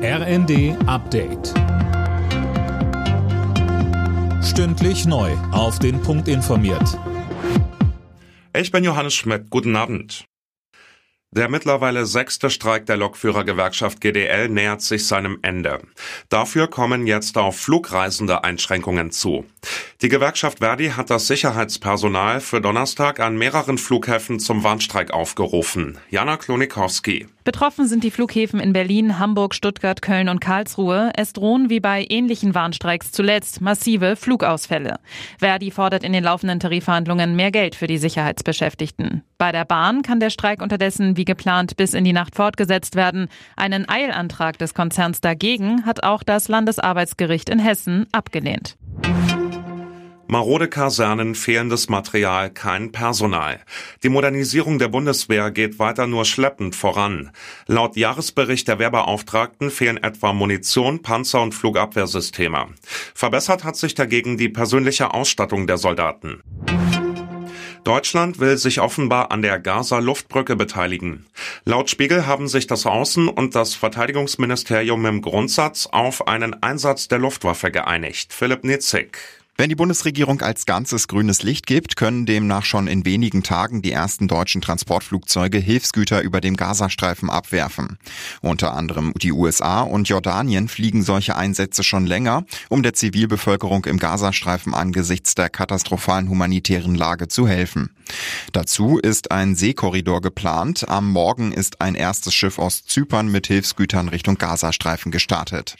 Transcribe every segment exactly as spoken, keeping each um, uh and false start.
R N D Update. Stündlich neu auf den Punkt informiert. Ich bin Johannes Schmidt. Guten Abend. Der mittlerweile sechste Streik der Lokführergewerkschaft G D L nähert sich seinem Ende. Dafür kommen jetzt auf Flugreisende Einschränkungen zu. Die Gewerkschaft Verdi hat das Sicherheitspersonal für Donnerstag an mehreren Flughäfen zum Warnstreik aufgerufen. Jana Klonikowski. Betroffen sind die Flughäfen in Berlin, Hamburg, Stuttgart, Köln und Karlsruhe. Es drohen wie bei ähnlichen Warnstreiks zuletzt massive Flugausfälle. Verdi fordert in den laufenden Tarifverhandlungen mehr Geld für die Sicherheitsbeschäftigten. Bei der Bahn kann der Streik unterdessen wie geplant bis in die Nacht fortgesetzt werden. Einen Eilantrag des Konzerns dagegen hat auch das Landesarbeitsgericht in Hessen abgelehnt. Marode Kasernen, fehlendes Material, kein Personal. Die Modernisierung der Bundeswehr geht weiter nur schleppend voran. Laut Jahresbericht der Wehrbeauftragten fehlen etwa Munition, Panzer und Flugabwehrsysteme. Verbessert hat sich dagegen die persönliche Ausstattung der Soldaten. Deutschland will sich offenbar an der Gaza-Luftbrücke beteiligen. Laut Spiegel haben sich das Außen- und das Verteidigungsministerium im Grundsatz auf einen Einsatz der Luftwaffe geeinigt. Philipp Nitzig. Wenn die Bundesregierung als Ganzes grünes Licht gibt, können demnach schon in wenigen Tagen die ersten deutschen Transportflugzeuge Hilfsgüter über dem Gazastreifen abwerfen. Unter anderem die U S A und Jordanien fliegen solche Einsätze schon länger, um der Zivilbevölkerung im Gazastreifen angesichts der katastrophalen humanitären Lage zu helfen. Dazu ist ein Seekorridor geplant. Am Morgen ist ein erstes Schiff aus Zypern mit Hilfsgütern Richtung Gazastreifen gestartet.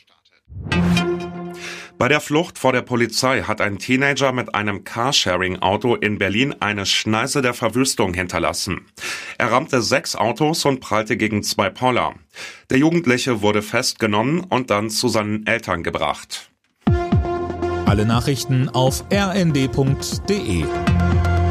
Bei der Flucht vor der Polizei hat ein Teenager mit einem Carsharing-Auto in Berlin eine Schneise der Verwüstung hinterlassen. Er rammte sechs Autos und prallte gegen zwei Poller. Der Jugendliche wurde festgenommen und dann zu seinen Eltern gebracht. Alle Nachrichten auf r n d punkt d e.